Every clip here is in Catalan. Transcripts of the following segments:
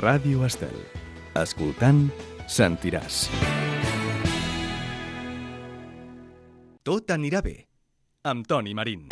Ràdio Estel. Escoltant, sentiràs. Tot anirà bé, amb Toni Marín.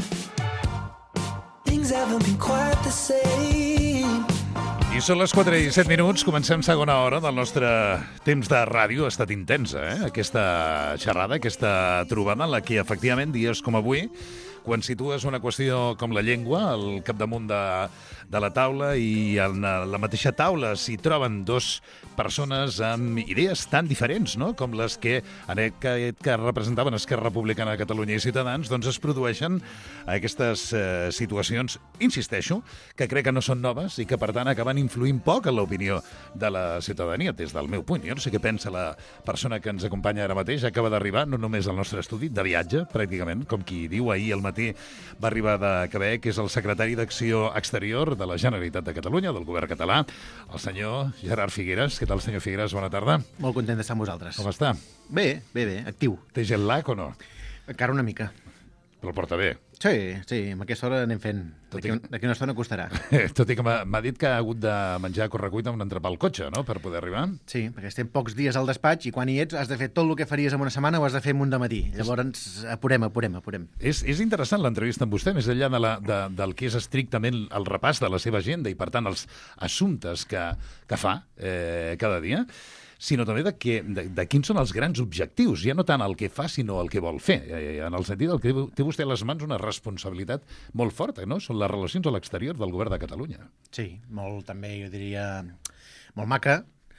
I són les 4 i 7 minuts, comencem segona hora del nostre temps de ràdio. Ha estat intensa, aquesta xerrada, aquesta trobada en la que, efectivament, dies com avui, quan situes una qüestió com la llengua al capdamunt de la taula i en la mateixa taula s'hi troben dos persones amb idees tan diferents, no?, com les que representaven Esquerra Republicana de Catalunya i Ciutadans, doncs es produeixen aquestes situacions, insisteixo, que crec que no són noves i que, per tant, acaben influint poc en l'opinió de la ciutadania, des del meu punt. Jo no sé què pensa la persona que ens acompanya ara mateix, acaba d'arribar, no només al nostre estudi, de viatge, pràcticament, com qui diu, ahir al matí va arribar de Quebec, és el secretari d'Acció Exterior de la Generalitat de Catalunya, del govern català, el senyor Gerard Figueras. Què tal, senyor Figueras? Bona tarda. Molt content d'estar amb vosaltres. Com està? Bé, actiu. Té jet lag o no? Encara una mica. Però el porta bé. Sí, amb aquesta hora anem fent. D'aquí una estona costarà. Tot i que m'ha dit que ha hagut de menjar a correcuita un entrepà al cotxe, no?, per poder arribar. Sí, perquè estem pocs dies al despatx i quan hi ets has de fer tot el que faries en una setmana o has de fer un dematí. Llavors apurem. És interessant l'entrevista amb vostè, més enllà del que és estrictament el repàs de la seva agenda i, per tant, els assumptes que fa cada dia, sinó també de quins són els grans objectius, ja no tant el que fa, sinó el que vol fer. En el sentit que té vostè a les mans una responsabilitat molt forta, no? Són les relacions a l'exterior del govern de Catalunya. Sí, molt, també, jo diria, molt maca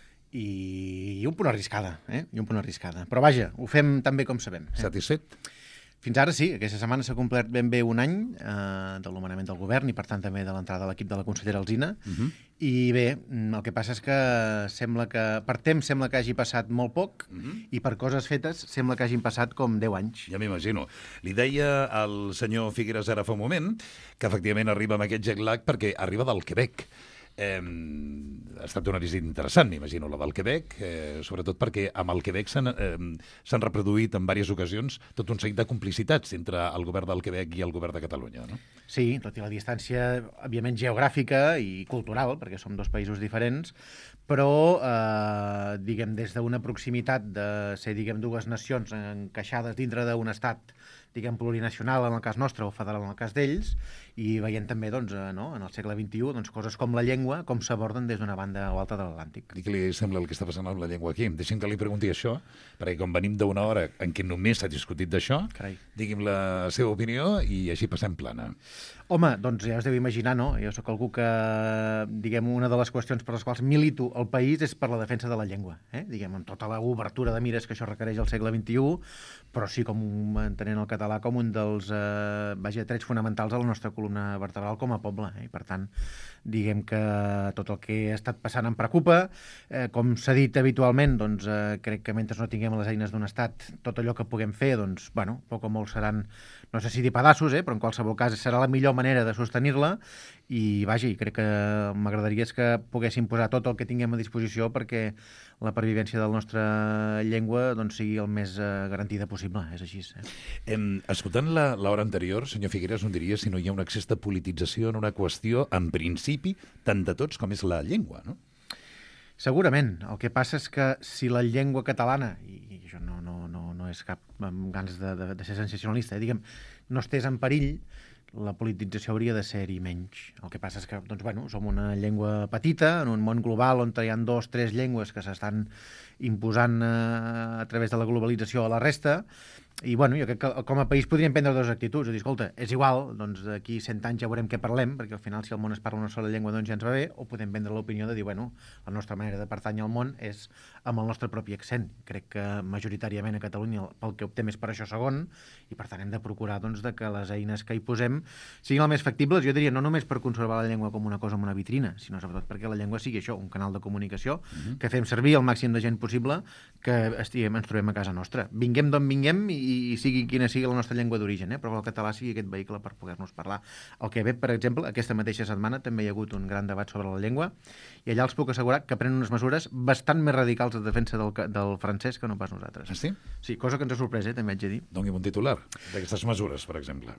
i un punt arriscada, Però vaja, ho fem tan bé com sabem. Satisfet? Fins ara sí, aquesta setmana s'ha complert ben bé un any de l'anomenament del govern i, per tant, també de l'entrada de l'equip de la consellera Alsina. I bé, el que passa és que sembla que per temps sembla que hagi passat molt poc i per coses fetes sembla que hagin passat com 10 anys. Ja m'imagino. Li deia al senyor Figueras ara fa un moment que efectivament arriba amb aquest jet lag perquè arriba del Quebec. Ha estat una visita interessant, m'imagino, la del Quebec, sobretot perquè amb el Quebec s'han reproduït en diverses ocasions tot un seguit de complicitats entre el govern del Quebec i el govern de Catalunya, no? Sí, tot i la distància, òbviament, geogràfica i cultural, perquè som dos països diferents, però, diguem, des d'una proximitat de ser, diguem, dues nacions encaixades dintre d'un estat, diguem, plurinacional en el cas nostre o federal en el cas d'ells, i veient també, doncs, no, en el segle XXI, doncs, coses com la llengua, com s'aborden des d'una banda o altra de l'Atlàntic. I què li sembla el que està passant amb la llengua aquí? Deixi'm que li pregunti això, perquè com venim d'una hora en què només s'ha discutit d'això, digui'm la seva opinió i així passem plana. Home, doncs ja us deu imaginar, no? Jo sóc algú que, diguem, una de les qüestions per les quals milito el país és per la defensa de la llengua, diguem, amb tota l'obertura de mires que això requereix al segle XXI, però sí com entenent el català com un dels trets fonamentals de la nostra columna vertebral com a poble. I per tant, diguem que tot el que ha estat passant em preocupa. Com s'ha dit habitualment, doncs crec que mentre no tinguem les eines d'un estat, tot allò que puguem fer, doncs, bueno, poc o molt seran, no sé si dir pedaços, però en qualsevol cas serà la millor manera de sostenir-la i, vaja, i crec que m'agradaria és que poguéssim posar tot el que tinguem a disposició perquè la pervivència de la nostra llengua doncs, sigui el més garantida possible, és així. Escoltant l'hora anterior, senyor Figueras, on diria si no hi ha un excés de politització en una qüestió, en principi, tant de tots com és la llengua, no? Segurament. El que passa és que si la llengua catalana, i això no és cap amb ganes de ser sensacionalista, diguem, no estés en perill, la politització hauria de ser-hi menys. El que passa és que doncs, bueno, som una llengua petita, en un món global on hi ha 2 o 3 llengües que s'estan imposant a través de la globalització a la resta, i bueno, jo crec que com a país podríem prendre 2 actituds, dir, escolta, és igual, doncs d'aquí 100 anys ja veurem què parlem, perquè al final si al món es parla una sola llengua doncs ja ens va bé, o podem prendre l'opinió de dir, bueno, la nostra manera de pertànyer al món és amb el nostre propi accent. Crec que majoritàriament a Catalunya pel que optem és per això segon, i per tant hem de procurar doncs, de que les eines que hi posem siguin el més factibles, jo diria, no només per conservar la llengua com una cosa amb una vitrina, sinó sobretot perquè la llengua sigui això, un canal de comunicació que fem servir el màxim de gent possible que ens trobem a casa nostra. Vinguem d'on vinguem i i sigui quina sigui la nostra llengua d'origen, però que el català sigui aquest vehicle per poder-nos parlar. Al Quebec, per exemple, aquesta mateixa setmana també hi ha hagut un gran debat sobre la llengua i allà els puc assegurar que prenen unes mesures bastant més radicals de defensa del francès que no pas nosaltres. Ah, sí? Sí, cosa que ens ha sorprès, també haig de dir. Doni'm un titular d'aquestes mesures, per exemple.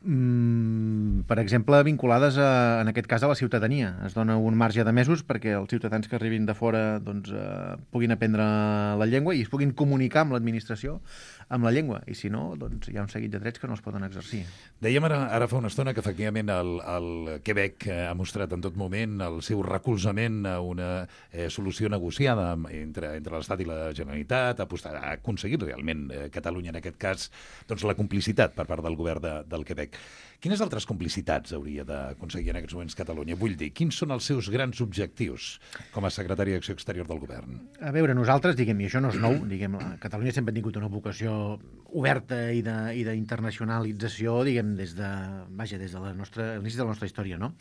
Per exemple, vinculades, en aquest cas, a la ciutadania. Es dona un marge de mesos perquè els ciutadans que arribin de fora doncs, puguin aprendre la llengua i es puguin comunicar amb l'administració amb la llengua, i si no, doncs hi ha un seguit de drets que no es poden exercir. Dèiem ara fa una estona que efectivament el Quebec ha mostrat en tot moment el seu recolzament a una solució negociada entre l'Estat i la Generalitat, ha aconseguit realment Catalunya, en aquest cas, doncs la complicitat per part del govern del Quebec. Quines altres complicitats hauria d'aconseguir en aquests moments Catalunya? Vull dir, quins són els seus grans objectius com a secretari d'Acció Exterior del govern? A veure, nosaltres, i això no és nou, Catalunya sempre ha tingut una vocació oberta i d'internacionalització, des de l'inici de la nostra història, no?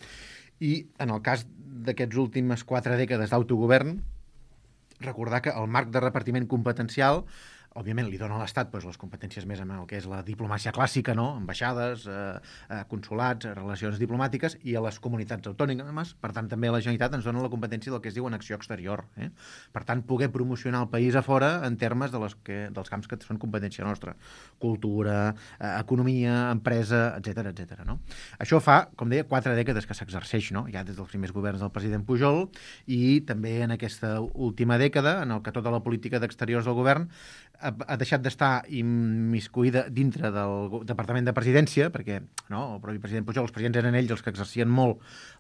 I en el cas d'aquests últimes 4 dècades d'autogovern, recordar que el marc de repartiment competencial òbviament li dona a l'Estat les competències més amb el que és la diplomàcia clàssica, no? Ambaixades, consulats, relacions diplomàtiques, i a les comunitats autònomes, per tant també a la Generalitat ens dona la competència del que es diu en acció exterior. Per tant, poder promocionar el país a fora en termes dels camps que són competència nostra. Cultura, economia, empresa, etc. No? Això fa, com deia, 4 dècades que s'exerceix, no? Ja des dels primers governs del president Pujol, i també en aquesta última dècada, en el que tota la política d'exteriors del govern ha deixat d'estar immiscuïda dintre del Departament de Presidència, perquè el propi president Pujol, els presidents eren ells els que exercien molt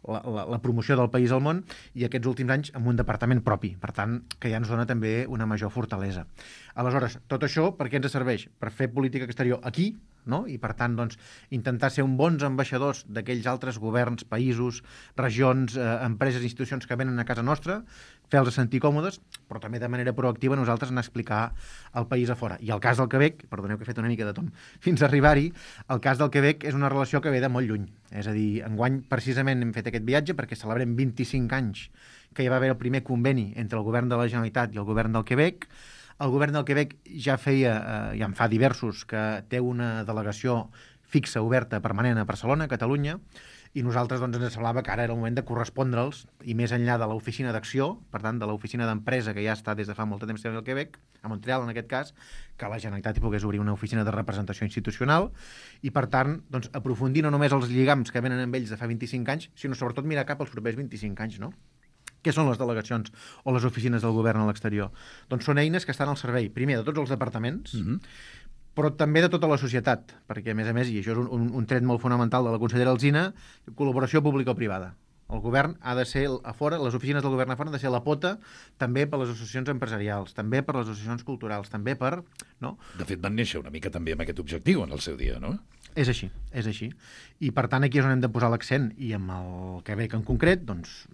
la promoció del país al món, i aquests últims anys amb un departament propi, per tant, que ja ens dona també una major fortalesa. Aleshores, tot això per què ens serveix? Per fer política exterior aquí, no? I per tant, doncs, intentar ser un bons ambaixadors d'aquells altres governs, països, regions, empreses, institucions que venen a casa nostra, fer-los sentir còmodes, però també de manera proactiva nosaltres anar a explicar el país a fora. I el cas del Quebec, perdoneu que he fet una mica de tom, fins a arribar-hi, el cas del Quebec és una relació que ve de molt lluny. És a dir, enguany precisament hem fet aquest viatge perquè celebrem 25 anys que hi va haver el primer conveni entre el govern de la Generalitat i el govern del Quebec. El govern del Quebec ja en fa diversos, que té una delegació fixa, oberta, permanent a Barcelona, a Catalunya, i nosaltres ens semblava que ara era el moment de correspondre'ls, i més enllà de l'oficina d'acció, per tant, de l'oficina d'empresa que ja està des de fa molt de temps al Quebec, a Montreal en aquest cas, que la Generalitat hi pogués obrir una oficina de representació institucional, i per tant, aprofundir no només els lligams que venen amb ells de fa 25 anys, sinó sobretot mirar cap als propers 25 anys, no? Què són les delegacions o les oficines del govern a l'exterior? Doncs són eines que estan al servei, primer, de tots els departaments, però també de tota la societat, perquè, a més, i això és un tret molt fonamental de la consellera Alsina, col·laboració pública-privada. El govern ha de ser a fora, les oficines del govern a fora han de ser la pota també per les associacions empresarials, també per les associacions culturals, també per... No? De fet, van néixer una mica també amb aquest objectiu en el seu dia, no? És així. I per tant aquí és on hem de posar l'accent, i amb el Quebec en concret,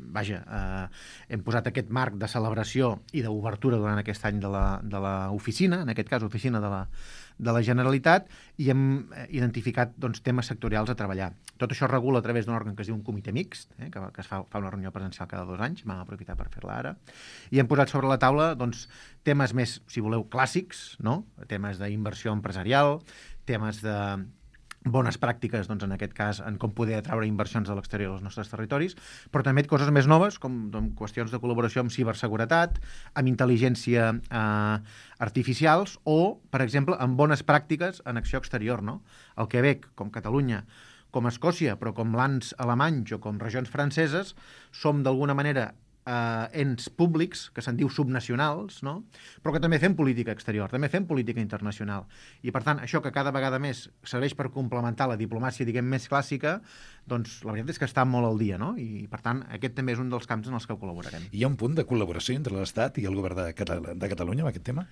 hem posat aquest marc de celebració i d'obertura durant aquest any de l'oficina, en aquest cas oficina de la Generalitat, i hem identificat temes sectorials a treballar. Tot això es regula a través d'un òrgan que es diu un comitè mixt, que es fa una reunió presencial cada 2 anys, vam aprofitar per fer-la ara, i hem posat sobre la taula temes més, si voleu, clàssics, no? Temes d'inversió empresarial, temes de bones pràctiques, en aquest cas, en com poder atraure inversions de l'exterior als nostres territoris, però també coses més noves, com qüestions de col·laboració amb ciberseguretat, amb intel·ligència artificials, o, per exemple, amb bones pràctiques en acció exterior, no? El Quebec, com Catalunya, com Escòcia, però com lands alemanys o com regions franceses, som d'alguna manera ens públics, que se'n diu subnacionals, no? Però que també fem política exterior, també fem política internacional. I, per tant, això que cada vegada més serveix per complementar la diplomàcia, més clàssica, doncs la veritat és que està molt al dia, no? I, per tant, aquest també és un dels camps en els que col·laborarem. Hi ha un punt de col·laboració entre l'Estat i el govern de Catalunya amb aquest tema?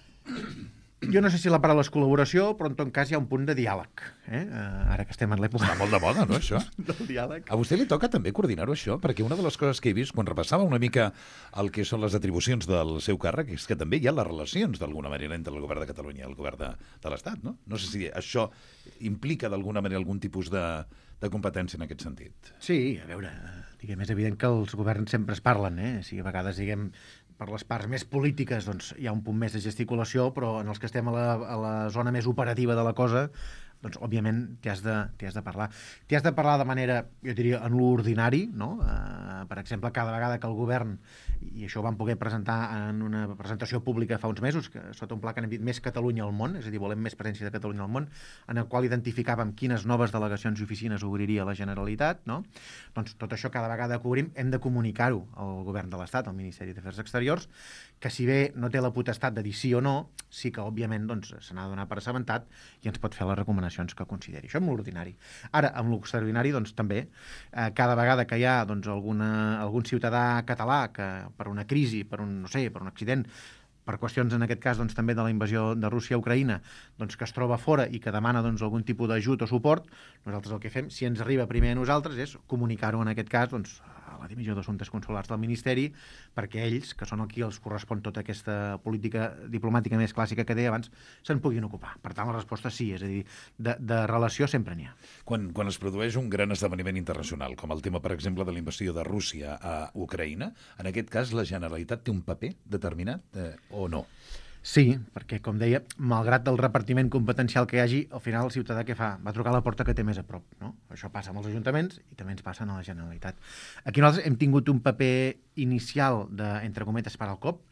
Jo no sé si la paraula és col·laboració, però en tot cas hi ha un punt de diàleg. Ara que estem en l'època... Està molt de moda, no, això? Del diàleg. A vostè li toca també coordinar-ho, això? Perquè una de les coses que he vist quan repassava una mica el que són les atribucions del seu càrrec és que també hi ha les relacions, d'alguna manera, entre el govern de Catalunya i el govern de l'Estat, no? No sé si això implica, d'alguna manera, algun tipus de competència en aquest sentit. Sí, a veure, és evident que els governs sempre es parlen, Si a vegades, per les parts més polítiques doncs, hi ha un punt més de gesticulació, però en els que estem a la zona més operativa de la cosa, doncs, òbviament, t'hi has de parlar. T'hi has de parlar de manera, jo diria, en l'ordinari, no? Per exemple, cada vegada que el govern, i això ho vam poder presentar en una presentació pública fa uns mesos, que sota un pla que hem dit Més Catalunya al món, és a dir, volem més presència de Catalunya al món, en el qual identificàvem quines noves delegacions i oficines obriria la Generalitat, no? Doncs tot això cada vegada que obrim hem de comunicar-ho al govern de l'Estat, al Ministeri d'Afers Exteriors, que si bé no té la potestat de dir sí o no, sí que, òbviament, doncs, se n'ha de donar per assabentat i ens pot fer les recomanacions que consideri. Això amb l'ordinari. Ara, amb l'extraordinari, doncs, també, cada vegada que hi ha doncs, algun ciutadà català que per una crisi, per un accident, per qüestions, en aquest cas, doncs, també de la invasió de Rússia a Ucraïna, doncs, que es troba fora i que demana doncs, algun tipus d'ajut o suport, nosaltres el que fem, si ens arriba primer a nosaltres, és comunicar-ho, en aquest cas, doncs, a la Divisió d'Assumptes Consulars del Ministeri, perquè ells, que són qui els correspon tota aquesta política diplomàtica més clàssica que deia abans, se'n puguin ocupar. Per tant, la resposta sí, és a dir, de relació sempre n'hi ha. Quan es produeix un gran esdeveniment internacional, com el tema, per exemple, de la invasió de Rússia a Ucraïna, en aquest cas la Generalitat té un paper determinat o no? Sí, perquè, com deia, malgrat el repartiment competencial que hi hagi, al final el ciutadà què fa? Va trucar a la porta que té més a prop, no? Això passa amb els ajuntaments i també ens passa a la Generalitat. Aquí nosaltres hem tingut un paper inicial de, entre cometes, per al cop.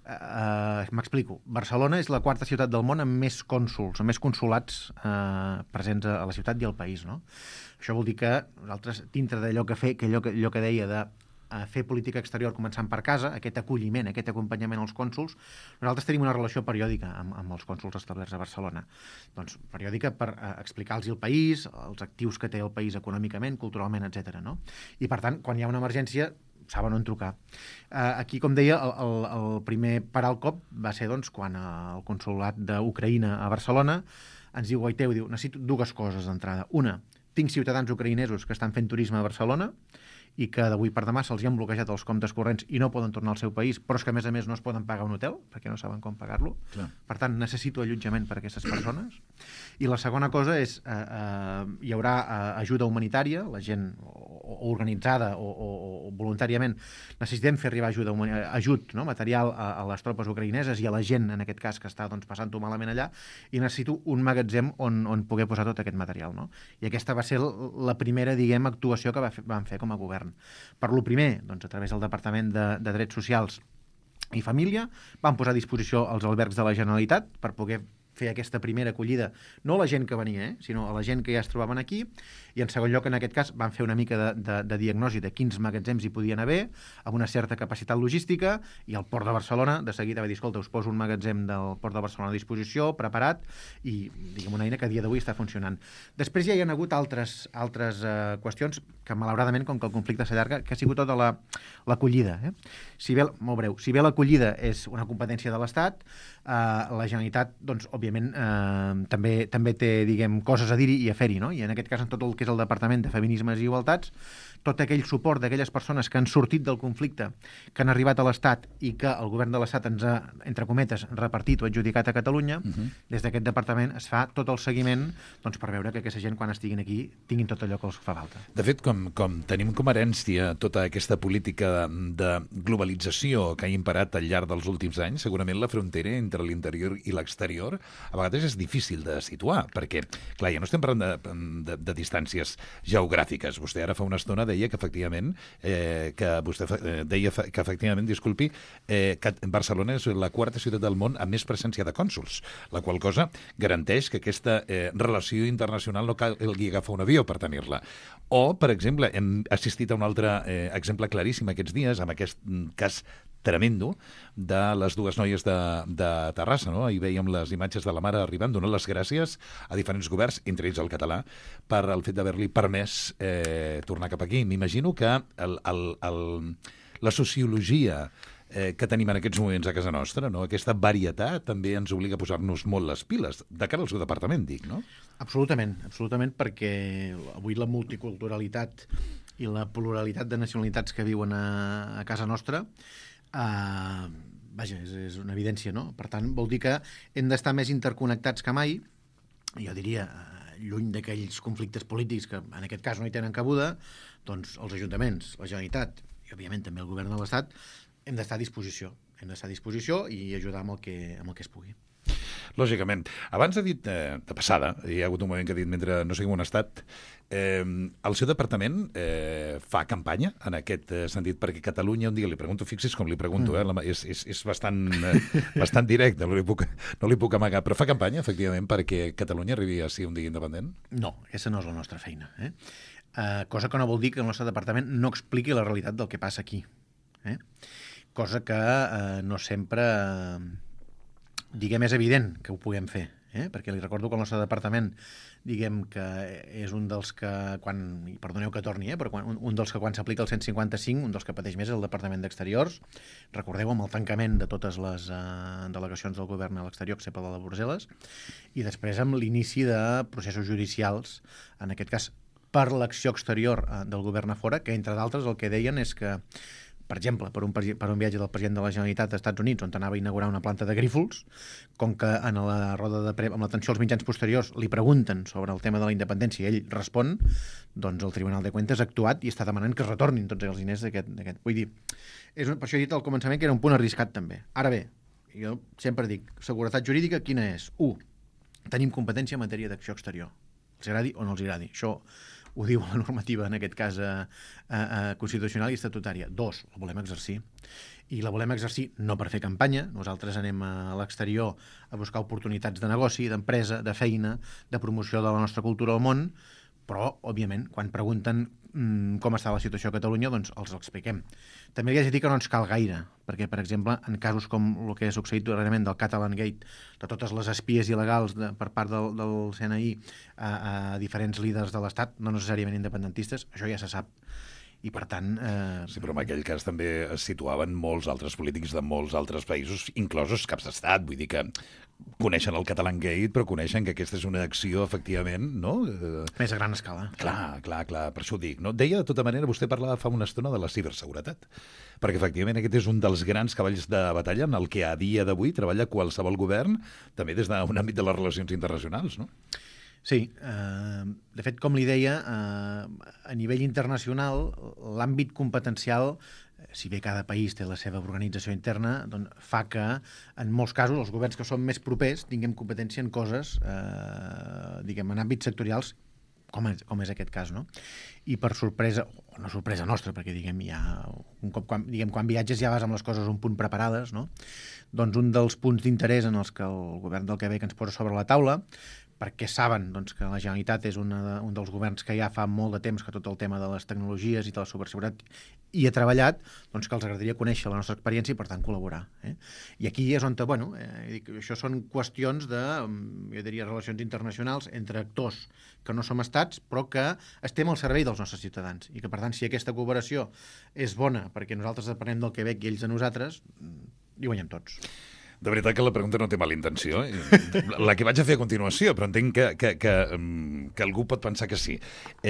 M'explico. Barcelona és la quarta ciutat del món amb més cònsols, amb més consolats presents a la ciutat i al país, no? Això vol dir que nosaltres, dintre d'allò allò que deia de fer política exterior començant per casa, aquest acolliment, aquest acompanyament als cònsols, nosaltres tenim una relació periòdica amb els cònsols establerts a Barcelona. Doncs periòdica per explicar-los el país, els actius que té el país econòmicament, culturalment, etc. No? I per tant, quan hi ha una emergència, saben on trucar. Aquí, com deia, el primer parar al cop va ser doncs, quan el consolat d'Ucraïna a Barcelona ens diu, Guaiteu, necessito dues coses d'entrada. Una, tinc ciutadans ucraïnesos que estan fent turisme a Barcelona i que d'avui per demà se'ls han bloquejat els comptes corrents i no poden tornar al seu país, però és que, a més, no es poden pagar un hotel, perquè no saben com pagar-lo. Per tant, necessito allotjament per a aquestes persones. I la segona cosa és, hi haurà ajuda humanitària, la gent o organitzada o voluntàriament necessitem fer arribar ajut no? Material a les tropes ucraïneses i a la gent, en aquest cas, que està doncs, passant-ho malament allà, i necessito un magatzem on poder posar tot aquest material. No? I aquesta va ser la primera, diguem, actuació que vam fer com a govern. Per lo primer, doncs, a través del Departament de Drets Socials i Família, van posar a disposició els albergs de la Generalitat per poder fer aquesta primera acollida, no a la gent que venia, sinó a la gent que ja es trobaven aquí, i en segon lloc, en aquest cas, van fer una mica de diagnosi de quins magatzems hi podien haver, amb una certa capacitat logística, i el Port de Barcelona, de seguida, va dir, escolta, us poso un magatzem del Port de Barcelona a disposició, preparat, i, diguem, una eina que a dia d'avui està funcionant. Després ja hi ha hagut altres qüestions que, malauradament, com que el conflicte s'allarga, que ha sigut tota l'acollida. Si bé l'acollida és una competència de l'Estat, la Generalitat, doncs, òbviament, també té, diguem, coses a dir-hi i a fer-hi, no? I en aquest cas, en tot el que és el Departament de Feminismes i Igualtats, tot aquell suport d'aquelles persones que han sortit del conflicte, que han arribat a l'Estat i que el govern de l'Estat ens ha, entre cometes, repartit o adjudicat a Catalunya, des d'aquest departament es fa tot el seguiment doncs, per veure que aquesta gent, quan estiguin aquí, tinguin tot allò que els fa falta. De fet, com tenim com a herència tota aquesta política de globalització que ha imperat al llarg dels últims anys, segurament la frontera entre l'interior i l'exterior a vegades és difícil de situar, perquè, clar, ja no estem parlant de distàncies geogràfiques. Vostè ara fa una estona deia que efectivament, disculpi, que Barcelona és la quarta ciutat del món amb més presència de cònsols, la qual cosa garanteix que aquesta relació internacional no calgui agafar un avió per tenir-la. O, per exemple, hem assistit a un altre exemple claríssim aquests dies, amb aquest cas tremendo de les dues noies de Terrassa, no? Ahir veiem les imatges de la mare arribant, donant les gràcies a diferents governs, entre ells el català, per el fet d'haver-li permès tornar cap aquí. M'imagino que la sociologia que tenim en aquests moments a casa nostra, no? Aquesta varietat també ens obliga a posar-nos molt les piles, de cara al seu departament, dic, no? Absolutament, perquè avui la multiculturalitat i la pluralitat de nacionalitats que viuen a casa nostra vaja, és una evidència, no? Per tant, vol dir que hem d'estar més interconnectats que mai, jo diria, lluny d'aquells conflictes polítics que en aquest cas no hi tenen cabuda, doncs els ajuntaments, la Generalitat i, òbviament, també el govern de l'Estat hem d'estar a disposició. Hem d'estar a disposició i ajudar amb el que es pugui. Lògicament. Abans ha dit, de passada, hi ha hagut un moment que ha dit, mentre no seguim un estat, el seu departament fa campanya en aquest sentit, perquè Catalunya, un dia li pregunto, fixi's com li pregunto, és bastant directe, no li puc amagar, però fa campanya, efectivament, perquè Catalunya arribi a ser un dia independent? No, aquesta no és la nostra feina. Cosa que no vol dir que el nostre departament no expliqui la realitat del que passa aquí. Cosa que no sempre... diguem, és evident que ho puguem fer, perquè li recordo que el nostre departament, diguem que és un dels que, i perdoneu que torni, però un dels que quan s'aplica el 155, un dels que pateix més és el Departament d'Exteriors. Recordeu, amb el tancament de totes les delegacions del govern a l'exterior, excepte la de Brussel·les, i després amb l'inici de processos judicials, en aquest cas per l'acció exterior del govern a fora, que entre d'altres el que deien és que, per exemple, per un viatge del president de la Generalitat als Estats Units, on anava a inaugurar una planta de Grífols, com que en la roda amb l'atenció als mitjans posteriors li pregunten sobre el tema de la independència i ell respon, doncs el Tribunal de Cuentas ha actuat i està demanant que es retornin tots els diners d'aquest. Vull dir, per això he dit al començament que era un punt arriscat també. Ara bé, jo sempre dic, seguretat jurídica quina és? 1. Tenim competència en matèria d'acció exterior. Els agradi o no els agradi. Això ho diu la normativa, en aquest cas constitucional i estatutària. 2, la volem exercir. I la volem exercir no per fer campanya. Nosaltres anem a l'exterior a buscar oportunitats de negoci, d'empresa, de feina, de promoció de la nostra cultura al món, però, òbviament, quan pregunten com està la situació a Catalunya, doncs els expliquem. També li haig de dir que no ens cal gaire, perquè, per exemple, en casos com el que ha succeït darrerament del Catalan Gate, de totes les espies il·legals per part del CNI a diferents líders de l'Estat, no necessàriament independentistes, això ja se sap. I, per tant... Sí, però en aquell cas també es situaven molts altres polítics de molts altres països, inclosos caps d'estat. Vull dir que coneixen el Catalan Gate, però coneixen que aquesta és una acció, efectivament, no? Més a gran escala. Clar, per això ho dic. No? Deia, de tota manera, vostè parlava fa una estona de la ciberseguretat, perquè, efectivament, aquest és un dels grans cavalls de batalla en el que a dia d'avui treballa qualsevol govern, també des d'un àmbit de les relacions internacionals, no? Sí, de fet, com li deia, a nivell internacional, l'àmbit competencial, si bé cada país té la seva organització interna, doncs fa que, en molts casos, els governs que són més propers tinguem competència en coses, diguem, en àmbits sectorials, com és aquest cas, no? I per sorpresa, o no sorpresa nostra, perquè, diguem, quan viatges ja vas amb les coses un punt preparades, no? Doncs un dels punts d'interès en els que el govern del Quebec ens posa sobre la taula, perquè saben doncs, que la Generalitat és un dels governs que ja fa molt de temps que tot el tema de les tecnologies i de la ciberseguretat hi ha treballat, doncs que els agradaria conèixer la nostra experiència i, per tant, col·laborar. I aquí és on, això són qüestions de, jo diria, relacions internacionals entre actors que no som estats, però que estem al servei dels nostres ciutadans. I que, per tant, si aquesta cooperació és bona perquè nosaltres depenem del Quebec i ells de nosaltres, hi guanyem tots. De veritat que la pregunta no té mala intenció. La que vaig a fer a continuació, però entenc que algú pot pensar que sí.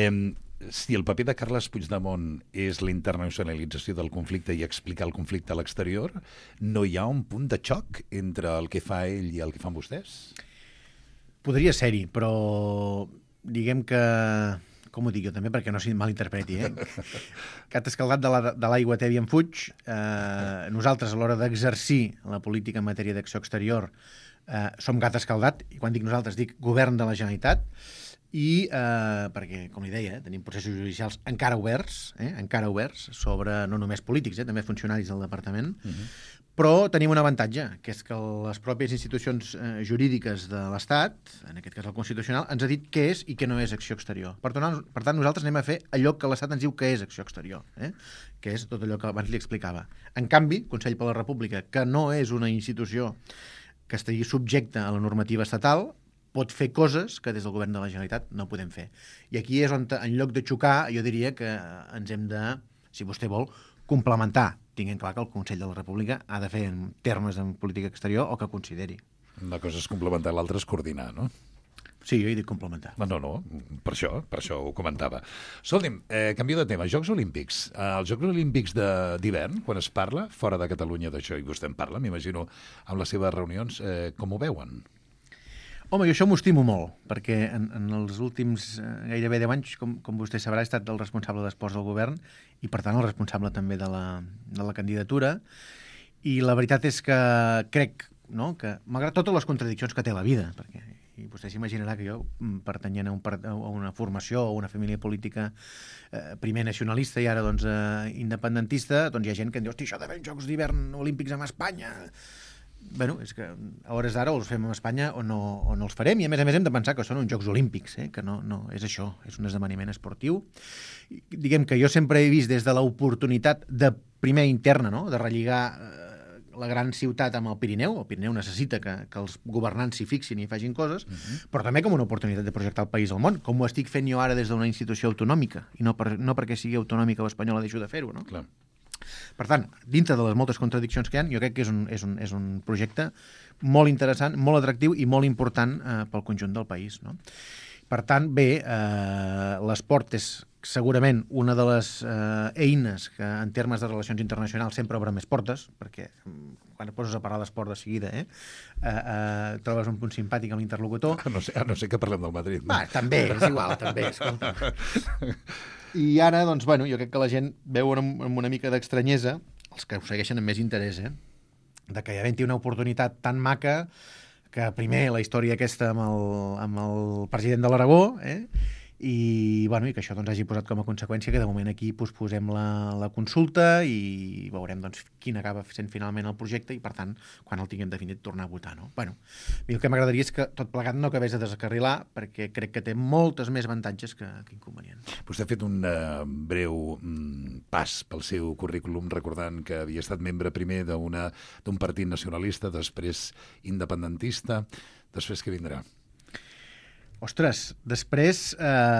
Si el paper de Carles Puigdemont és la internacionalització del conflicte i explicar el conflicte a l'exterior, no hi ha un punt de xoc entre el que fa ell i el que fan vostès? Podria ser-hi, però diguem que... Com ho dic jo també, perquè no s'hi malinterpreti, Gat escaldat de l'aigua tèbia en fuig. Nosaltres, a l'hora d'exercir la política en matèria d'acció exterior, som gat escaldat, i quan dic nosaltres dic govern de la Generalitat, i perquè, com li deia, tenim processos judicials encara oberts sobre no només polítics, també funcionaris del departament, però tenim un avantatge, que és que les pròpies institucions jurídiques de l'Estat, en aquest cas el Constitucional, ens ha dit què és i què no és acció exterior. Per tant, nosaltres anem a fer allò que l'Estat ens diu que és acció exterior, que és tot allò que abans li explicava. En canvi, Consell per la República, que no és una institució que estigui subjecta a la normativa estatal, pot fer coses que des del govern de la Generalitat no podem fer. I aquí és on, en lloc de xocar, jo diria que ens hem de, si vostè vol, complementar. Tinguem clar que el Consell de la República ha de fer en termes de política exterior o que consideri. Una cosa és complementar, l'altra és coordinar, no? Sí, jo he dit complementar. No, per això ho comentava. Escolti'm, canvio de tema. Jocs Olímpics. Els Jocs Olímpics d'hivern, quan es parla, fora de Catalunya d'això, i vostè en parla, m'imagino, amb les seves reunions, com ho veuen? Home, jo això m'ho estimo molt, perquè en els últims gairebé 10 anys, com vostè sabrà, he estat el responsable d'esports del govern i, per tant, el responsable també de la candidatura. I la veritat és que crec, no?, que malgrat totes les contradiccions que té la vida, perquè i vostè s'imaginarà que jo, pertanyent a una formació o una família política primer nacionalista i ara doncs, independentista, doncs hi ha gent que em diu, hosti, això d'haver Jocs d'hivern olímpics amb Espanya... Bueno, és que a hores d'ara o els fem a Espanya o no els farem, i a més hem de pensar que són uns Jocs Olímpics, que no és això, és un esdeveniment esportiu. I, diguem que jo sempre he vist des de l'oportunitat de primer interna, no?, de relligar la gran ciutat amb el Pirineu necessita que els governants s'hi fixin i facin coses, però també com una oportunitat de projectar el país al món, com ho estic fent jo ara des d'una institució autonòmica, i no perquè sigui autonòmica o espanyola deixo de fer-ho, no? Clar. Per tant, dintre de les moltes contradiccions que hi ha, jo crec que és un projecte molt interessant, molt atractiu i molt important pel conjunt del país, no? Per tant, bé, l'esport és segurament una de les eines que en termes de relacions internacionals sempre obre més portes, perquè quan et poses a parlar d'esport de seguida trobes un punt simpàtic amb l'interlocutor. A no ser que parlem del Madrid. No? Va, també, és igual, també, escolta. I ara, doncs, bueno, jo crec que la gent veu amb una mica d'estranyesa, els que ho segueixen amb més interès, de que hi havent-hi una oportunitat tan maca que primer la història aquesta amb el president de l'Aragó, i que això doncs, hagi posat com a conseqüència que de moment aquí posem la consulta i veurem doncs, quin acaba sent finalment el projecte i per tant, quan el tinguem definit, tornar a votar. No? Bueno, el que m'agradaria és que tot plegat no acabés de descarrilar perquè crec que té moltes més avantatges que inconvenients. Vostè ha fet un breu pas pel seu currículum recordant que havia estat membre primer d'un partit nacionalista, després independentista. Després què vindrà? Ostres, després,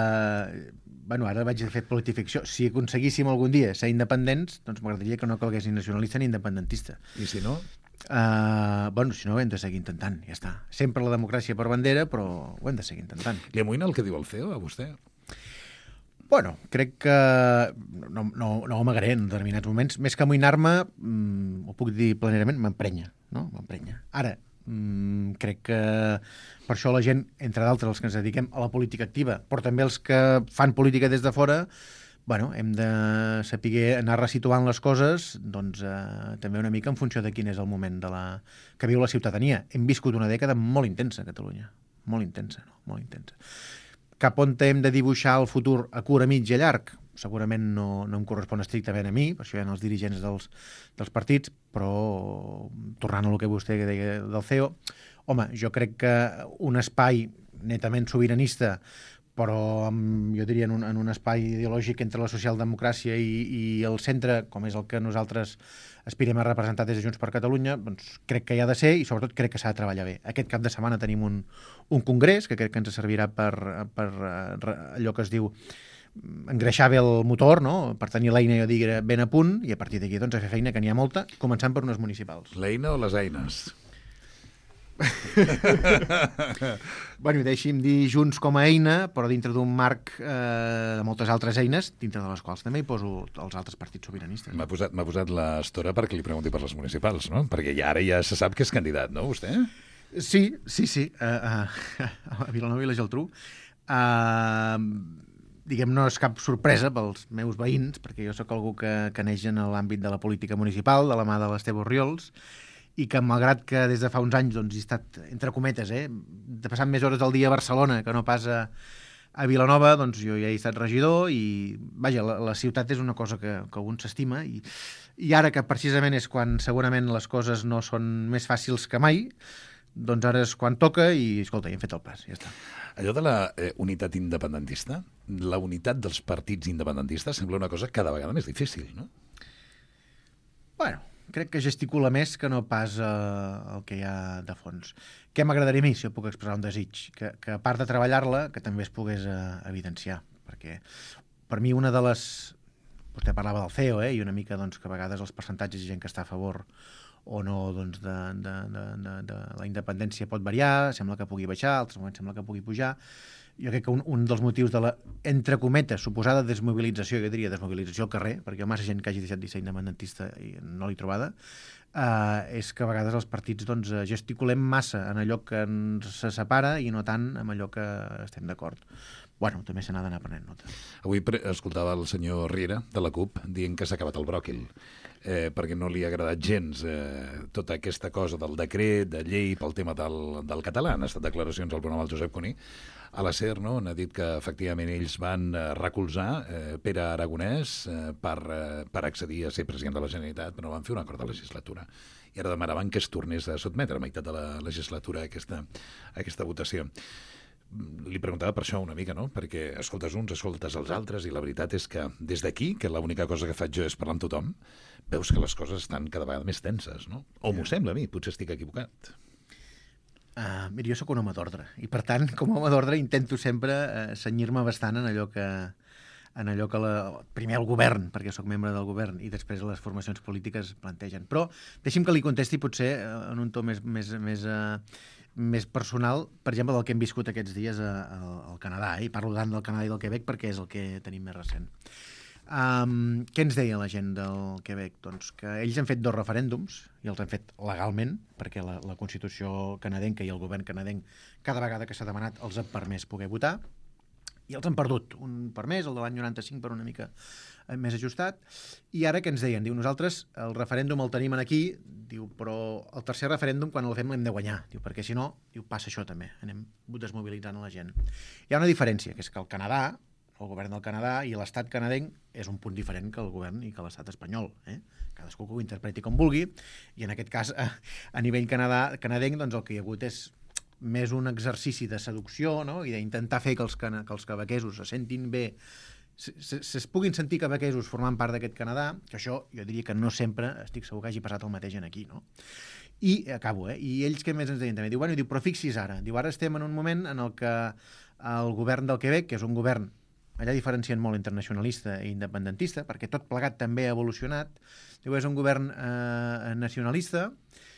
ara vaig fer politificció. Si aconseguíssim algun dia ser independents, doncs m'agradaria que no calgués ni nacionalista ni independentista. I si no? Si no, ho hem de seguir intentant, ja està. Sempre la democràcia per bandera, però ho hem de seguir intentant. Li amoïna el que diu el CEO, a vostè? Bueno, crec que no amagaré en determinats moments. Més que amoïnar-me, ho puc dir planerament, m'emprenya, no? M'emprenya. Ara, crec que per això la gent, entre d'altres els que ens dediquem a la política activa, però també els que fan política des de fora, hem de saber anar resituant les coses doncs, també una mica en funció de quin és el moment que viu la ciutadania. Hem viscut una dècada molt intensa a Catalunya, molt intensa, no? Molt intensa. Cap on hem de dibuixar el futur a curt, a mig i a llarg? Segurament no em correspon estrictament a mi, per això hi ha els dirigents dels partits, però tornant a el que vostè deia del CEO, home, jo crec que un espai netament sobiranista, però jo diria en un espai ideològic entre la socialdemocràcia i el centre, com és el que nosaltres aspirem a representar des de Junts per Catalunya, doncs crec que hi ha de ser i sobretot crec que s'ha de treballar bé. Aquest cap de setmana tenim un congrés que crec que ens servirà per allò que es diu engreixar bé el motor, no? Per tenir l'eina, jo diria, ben a punt, i a partir d'aquí doncs, a fer feina, que n'hi ha molta, començant per unes municipals. L'eina o les eines? Deixi'm dir Junts com a eina, però dintre d'un marc de moltes altres eines, dintre de les quals també hi poso els altres partits sobiranistes. M'ha posat l'estora perquè li pregunti per les municipals, no? Perquè ara ja se sap que és candidat, no, vostè? Sí. A Vilanova i la Geltrú. Diguem, no és cap sorpresa pels meus veïns, perquè jo sóc algú que neix en l'àmbit de la política municipal, de la mà de l'Esteve Orriols, i que malgrat que des de fa uns anys doncs, he estat, entre cometes, de passar més hores del dia a Barcelona que no pas a Vilanova, doncs jo ja he estat regidor i, vaja, la ciutat és una cosa que un s'estima i ara que precisament és quan segurament les coses no són més fàcils que mai, doncs ara és quan toca i, escolta, ja hem fet el pas, ja està. Allò de la unitat independentista, la unitat dels partits independentistes sembla una cosa cada vegada més difícil, no? Bueno, crec que gesticula més que no pas el que hi ha de fons. Què m'agradaria a mi, si jo puc expressar un desig? Que a part de treballar-la, que també es pogués evidenciar. Perquè per mi una de les... Vostè parlava del CEO, i una mica doncs, que a vegades els percentatges de gent que està a favor o no doncs, de la independència pot variar, sembla que pugui baixar, altres moments sembla que pugui pujar. Jo crec que un dels motius de la, entre cometes, suposada desmobilització, jo diria desmobilització al carrer, perquè hi ha massa gent que hagi deixat de ser independentista i no l'he trobada, és que a vegades els partits doncs, gesticulem massa en allò que ens se separa i no tant en allò que estem d'acord. Bueno, també se n'ha d'anar prenent nota. Avui escoltava el senyor Riera, de la CUP, dient que s'ha acabat el bròquil, perquè no li ha agradat gens tota aquesta cosa del decret, de llei, pel tema del català. Han estat declaracions al programa del Josep Cuní. A la SER, no?, n'ha dit que efectivament ells van recolzar Pere Aragonès per accedir a ser president de la Generalitat, però no van fer un acord de legislatura. I ara demanaven que es tornés a sotmetre a meitat de la legislatura a aquesta votació. Li preguntava per això una mica, no? Perquè escoltes uns, escoltes els altres, i la veritat és que des d'aquí, que l'única cosa que faig jo és parlar amb tothom, veus que les coses estan cada vegada més tenses, no? O m'ho sembla a mi, potser estic equivocat. Mira, jo sóc un home d'ordre, i per tant, com a home d'ordre, intento sempre cenyir-me bastant en allò que primer el govern, perquè sóc membre del govern, i després les formacions polítiques plantegen. Però deixi'm que li contesti potser en un to més personal, per exemple, del que hem viscut aquests dies al Canadà. I parlo tant del Canadà i del Quebec perquè és el que tenim més recent. Què ens deia la gent del Quebec? Doncs que ells han fet 2 referèndums, i els han fet legalment, perquè la Constitució canadenca i el govern canadenc, cada vegada que s'ha demanat, els ha permès poder votar, i els han perdut. Un per més, el de l'any 95 per una mica més ajustat. I ara què ens deien? Diu, nosaltres el referèndum el tenim aquí, diu, però el tercer referèndum, quan el fem, l'hem de guanyar. Diu, perquè si no, diu, passa això també. Anem desmobilitzant la gent. Hi ha una diferència, que és que el Canadà, el govern del Canadà i l'estat canadenc és un punt diferent que el govern i que l'estat espanyol. Cadascú que ho interpreti com vulgui, i en aquest cas, a nivell canadenc, doncs el que hi ha hagut és més un exercici de seducció, no?, i d'intentar fer que els quebequesos se sentin bé, es puguin sentir quebequesos formant part d'aquest Canadà, que això jo diria que no sempre, estic segur que hagi passat el mateix aquí, no? I acabo, i ells què més ens deien també? Diu, però fixis ara, ara estem en un moment en el que el govern del Quebec, que és un govern, allà diferencien molt internacionalista i independentista, perquè tot plegat també ha evolucionat, diu, és un govern nacionalista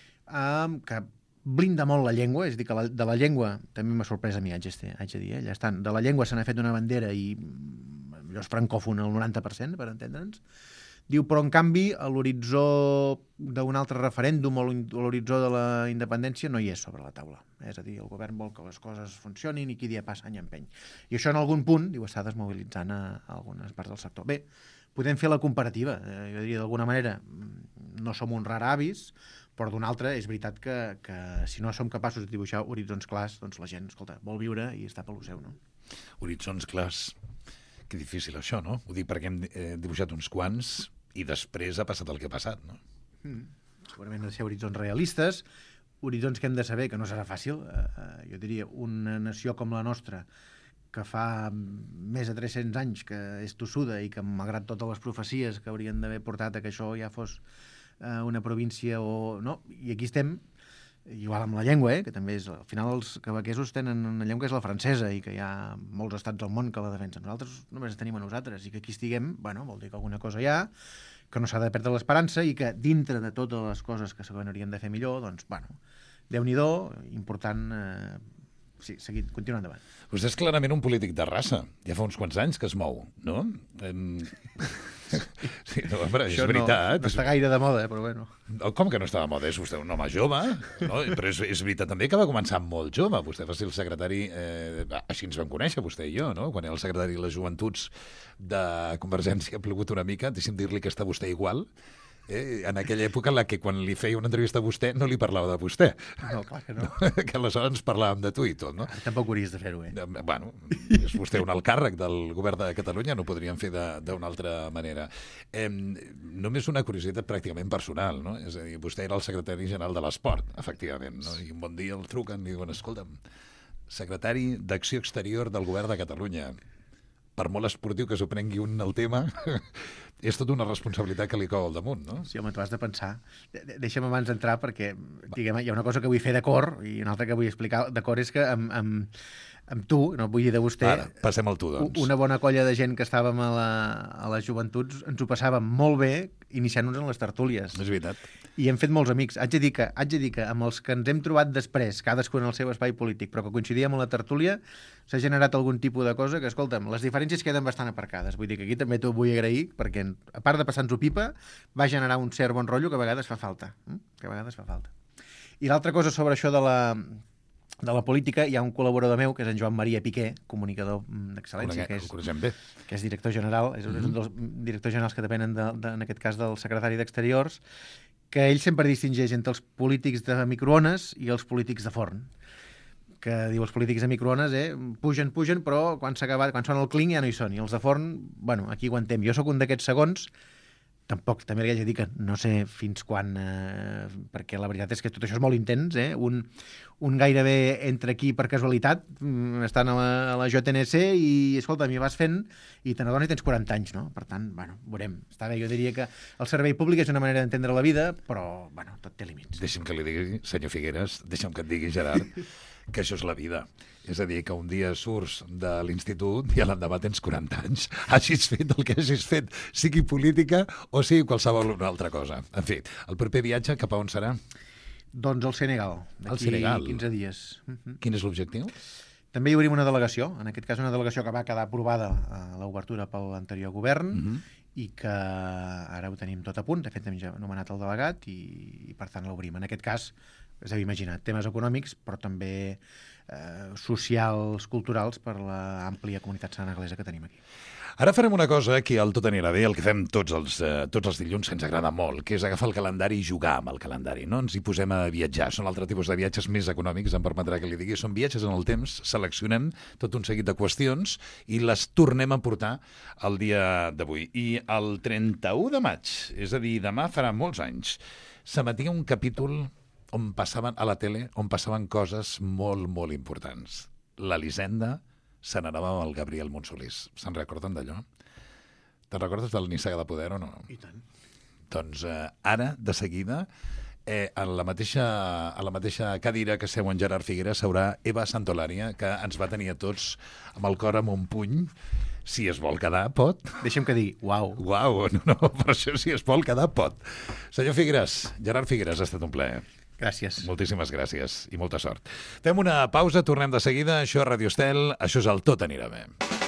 que blinda molt la llengua, és a dir, que de la llengua també m'ha sorprès a mi, haig de dir, allà estan. De la llengua se n'ha fet una bandera i allò és francòfon el 90%, per entendre'ns. Diu, però en canvi a l'horitzó d'un altre referèndum o l'horitzó de la independència no hi és sobre la taula. És a dir, el govern vol que les coses funcionin i qui dia passa any empeny. I això en algun punt, diu, està desmobilitzant a algunes parts del sector. Bé, podem fer la comparativa. Jo diria, d'alguna manera, no som uns raravis, però d'una altra és veritat que si no som capaços de dibuixar horitzons clars, doncs la gent, escolta, vol viure i està pel seu, no? Horitzons clars. Que difícil això, no? Ho dic perquè hem dibuixat uns quants i després ha passat el que ha passat, no? Segurament han de ser horitzons realistes, horitzons que hem de saber que no serà fàcil. Jo diria, una nació com la nostra, que fa més de 300 anys que és tossuda i que, malgrat totes les profecies que haurien d'haver portat a que això ja fos una província o no, i aquí estem, igual amb la llengua, que també és, al final els quebequesos tenen una llengua que és la francesa i que hi ha molts estats del món que la defensen. Nosaltres només tenim a nosaltres, i que aquí estiguem, bueno, vol dir que alguna cosa hi ha, que no s'ha de perdre l'esperança i que dintre de totes les coses que segurament haurien de fer millor, doncs, bueno, Déu-n'hi-do, important, sí, seguir, continuar endavant. Vostè és clarament un polític de raça. Ja fa uns quants anys que es mou, no? Sí, no, però és veritat. No està gaire de moda, però bueno. Com que no està de moda? És vostè un home jove, no? Però és veritat també que va començar molt jove. Vostè va ser el secretari, així ens vam conèixer, vostè i jo, no? Quan era el secretari de les Joventuts de Convergència ha plogut una mica, deixi'm dir-li que està vostè igual. En aquella època en la que quan li feia una entrevista a vostè no li parlava de vostè. No, clar que no. Que aleshores ens parlàvem de tu i tot, no? Tampoc hauries de fer-ho, Bueno, és vostè un alt càrrec del govern de Catalunya, no ho podríem fer d'una altra manera. Només una curiositat pràcticament personal, no? És a dir, vostè era el secretari general de l'Esport, efectivament, no? I un bon dia el truquen i diuen, escolta'm, secretari d'Acció Exterior del govern de Catalunya, per molt esportiu que s'ho prengui un el tema, és tota una responsabilitat que li cau al damunt, no? Sí, home, t'ho has de pensar. Deixa'm abans d'entrar perquè, diguem, hi ha una cosa que vull fer d'acord i una altra que vull explicar d'acord és que amb tu, no vull dir de vostè, Ara, passem al tu, doncs. una bona colla de gent que estàvem a les joventuts ens ho passàvem molt bé iniciant-nos en les tertúlies. És veritat. I hem fet molts amics. Haig de dir que amb els que ens hem trobat després, cadascun en el seu espai polític, però que coincidíem en la tertúlia, s'ha generat algun tipus de cosa que, escolta'm, les diferències queden bastant aparcades. Vull dir que aquí també t'ho vull agrair, perquè a part de passar-nos-ho pipa, va generar un cert bon rotllo que a vegades fa falta. I l'altra cosa sobre això de la política, hi ha un col·laborador meu, que és en Joan Maria Piqué, comunicador d'excel·lència, El coneixem bé. que és director general, és un dels directors generals que depenen, en aquest cas, del secretari d'Exteriors, que ell sempre distingeix entre els polítics de microones i els polítics de forn. Que diu els polítics de microones, pugen, però quan sona el clink ja no hi són. I els de forn, bueno, aquí aguantem. Jo sóc un d'aquests segons, tampoc, també li haig de dir que no sé fins quan, perquè la veritat és que tot això és molt intens, un gairebé entra aquí per casualitat, estan a la JNC i, escolta, m'hi vas fent i te n'adones i tens 40 anys, no? Per tant, bueno, veurem. Està bé, jo diria que el servei públic és una manera d'entendre la vida, però, bueno, tot té límits. Deixa'm que li digui, senyor Figueres, deixa'm que et digui, Gerard, que això és la vida. És a dir, que un dia surts de l'institut i a l'endemà tens 40 anys. Hagis fet el que hagis fet, sigui política o sigui qualsevol una altra cosa. En fi, el proper viatge cap a on serà? Doncs al Senegal, d'aquí 15 dies. Quin és l'objectiu? També hi obrim una delegació, en aquest cas una delegació que va quedar aprovada a l'obertura per l'anterior govern i que ara ho tenim tot a punt. De fet, hem ja nomenat el delegat i per tant l'obrim. En aquest cas, us heu imaginat, temes econòmics, però també socials, culturals, per l'àmplia comunitat senegalesa que tenim aquí. Ara farem una cosa que al Tot anirà bé, el que fem tots els dilluns, que ens agrada molt, que és agafar el calendari i jugar amb el calendari. No ens hi posem a viatjar. Són altre tipus de viatges més econòmics, em permetrà que li digui. Són viatges en el temps, seleccionem tot un seguit de qüestions i les tornem a portar al dia d'avui. I el 31 de maig, és a dir, demà farà molts anys, s'emetia un capítol on passaven a la tele, on passaven coses molt, molt importants. L'Elisenda se n'anava amb el Gabriel Montsolís. Se'n recorden d'allò? Te'n recordes del Nissaga de Poder o no? I tant. Doncs ara, de seguida, a la mateixa cadira que seu en Gerard Figueres seurà Eva Santolària, que ens va tenir a tots amb el cor amb un puny. Si es vol quedar, pot. Deixa'm que digui, uau. Uau, no, per això si es vol quedar, pot. Senyor Figueres, Gerard Figueres, ha estat un plaer. Gràcies. Moltíssimes gràcies i molta sort. Fem una pausa, tornem de seguida. Això és Radio Estel, això és el Tot anirà bé.